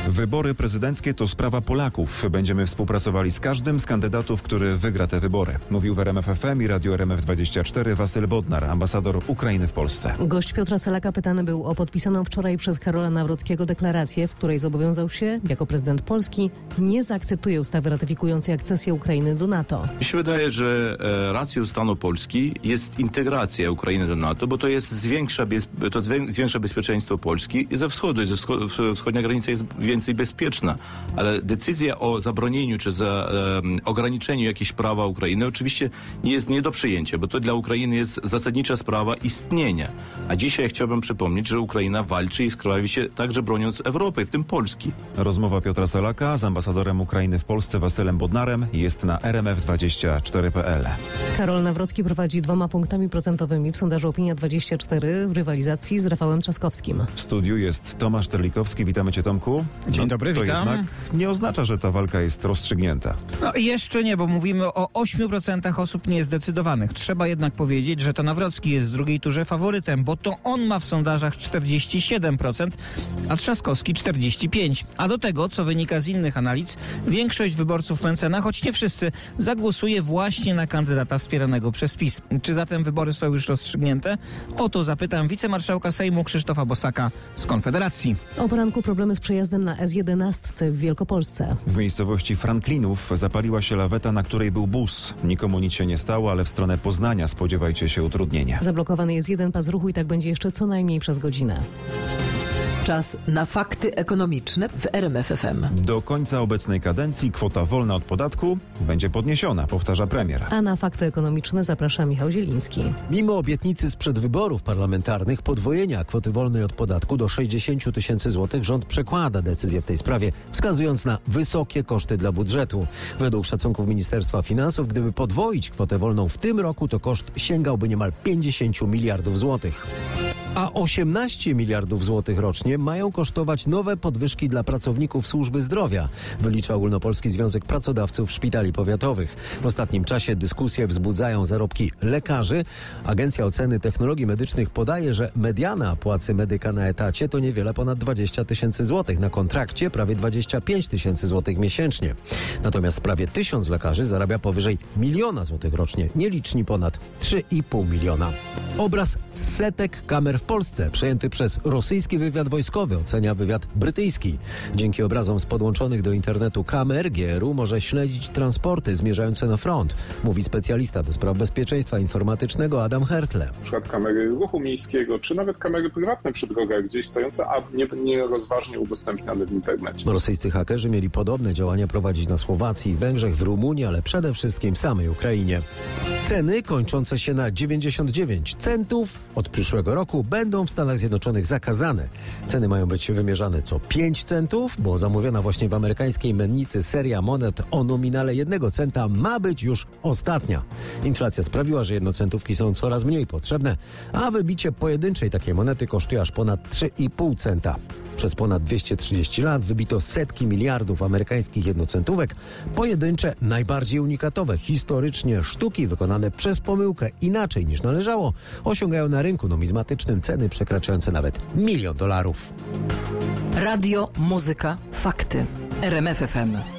Wybory prezydenckie to sprawa Polaków. Będziemy współpracowali z każdym z kandydatów, który wygra te wybory. Mówił w RMF FM i Radio RMF24 Wasyl Bodnar, ambasador Ukrainy w Polsce. Gość Piotra Selaka pytany był o podpisaną wczoraj przez Karola Nawrockiego deklarację, w której zobowiązał się, jako prezydent Polski, nie zaakceptuje ustawy ratyfikującej akcesję Ukrainy do NATO. Mi się wydaje, że racją stanu Polski jest integracja Ukrainy do NATO, bo to zwiększa bezpieczeństwo Polski i ze wschodu. Wschodnia granica jest więcej bezpieczna, ale decyzja o zabronieniu czy ograniczeniu jakichś prawa Ukrainy oczywiście jest nie do przyjęcia, bo to dla Ukrainy jest zasadnicza sprawa istnienia. A dzisiaj chciałbym przypomnieć, że Ukraina walczy i skrawi się także broniąc Europy, w tym Polski. Rozmowa Piotra Selaka z ambasadorem Ukrainy w Polsce Wasylem Bodnarem jest na rmf24.pl. Karol Nawrocki prowadzi 2 punktami procentowymi w sondażu Opinia24 w rywalizacji z Rafałem Trzaskowskim. W studiu jest Tomasz Terlikowski. Witamy Cię, Tomku. Dzień dobry, to witam. Jednak nie oznacza, że ta walka jest rozstrzygnięta. No jeszcze nie, bo mówimy o 8% osób niezdecydowanych. Trzeba jednak powiedzieć, że to Nawrocki jest w drugiej turze faworytem, bo to on ma w sondażach 47%, a Trzaskowski 45%. A do tego, co wynika z innych analiz, większość wyborców Mencena, choć nie wszyscy, zagłosuje właśnie na kandydata wspieranego przez PiS. Czy zatem wybory są już rozstrzygnięte? O to zapytam wicemarszałka Sejmu Krzysztofa Bosaka z Konfederacji. O poranku problemy z przejazdem na S11 w Wielkopolsce. W miejscowości Franklinów zapaliła się laweta, na której był bus. Nikomu nic się nie stało, ale w stronę Poznania spodziewajcie się utrudnienia. Zablokowany jest jeden pas ruchu i tak będzie jeszcze co najmniej przez godzinę. Czas na fakty ekonomiczne w RMF FM. Do końca obecnej kadencji kwota wolna od podatku będzie podniesiona, powtarza premier. A na fakty ekonomiczne zaprasza Michał Zieliński. Mimo obietnicy sprzed wyborów parlamentarnych podwojenia kwoty wolnej od podatku do 60 000 złotych, rząd przekłada decyzję w tej sprawie, wskazując na wysokie koszty dla budżetu. Według szacunków Ministerstwa Finansów, gdyby podwoić kwotę wolną w tym roku, to koszt sięgałby niemal 50 miliardów złotych. A 18 miliardów złotych rocznie mają kosztować nowe podwyżki dla pracowników służby zdrowia, wylicza Ogólnopolski Związek Pracodawców Szpitali Powiatowych. W ostatnim czasie dyskusje wzbudzają zarobki lekarzy. Agencja Oceny Technologii Medycznych podaje, że mediana płacy medyka na etacie to niewiele ponad 20 000 złotych, na kontrakcie prawie 25 000 złotych miesięcznie. Natomiast prawie 1000 lekarzy zarabia powyżej 1 000 000 złotych rocznie, nieliczni ponad 3,5 miliona. Obraz setek kamer w Polsce, przejęty przez rosyjski wywiad wojskowy, ocenia wywiad brytyjski. Dzięki obrazom z podłączonych do internetu kamer GRU może śledzić transporty zmierzające na front, mówi specjalista do spraw bezpieczeństwa informatycznego Adam Hertle. Na przykład kamery ruchu miejskiego, czy nawet kamery prywatne przy drogach gdzieś stojące, a nierozważnie udostępniane w internecie. Rosyjscy hakerzy mieli podobne działania prowadzić na Słowacji, Węgrzech, w Rumunii, ale przede wszystkim w samej Ukrainie. Ceny kończące się na 99 centów od przyszłego roku będą w Stanach Zjednoczonych zakazane. Ceny mają być wymierzane co 5 centów, bo zamówiona właśnie w amerykańskiej mennicy seria monet o nominale 1 centa ma być już ostatnia. Inflacja sprawiła, że jednocentówki są coraz mniej potrzebne, a wybicie pojedynczej takiej monety kosztuje aż ponad 3,5 centa. Przez ponad 230 lat wybito setki miliardów amerykańskich jednocentówek. Pojedyncze, najbardziej unikatowe historycznie sztuki wykonane przez pomyłkę inaczej niż należało osiągają na rynku numizmatycznym ceny przekraczające nawet $1 000 000. Radio, muzyka, fakty. RMF FM.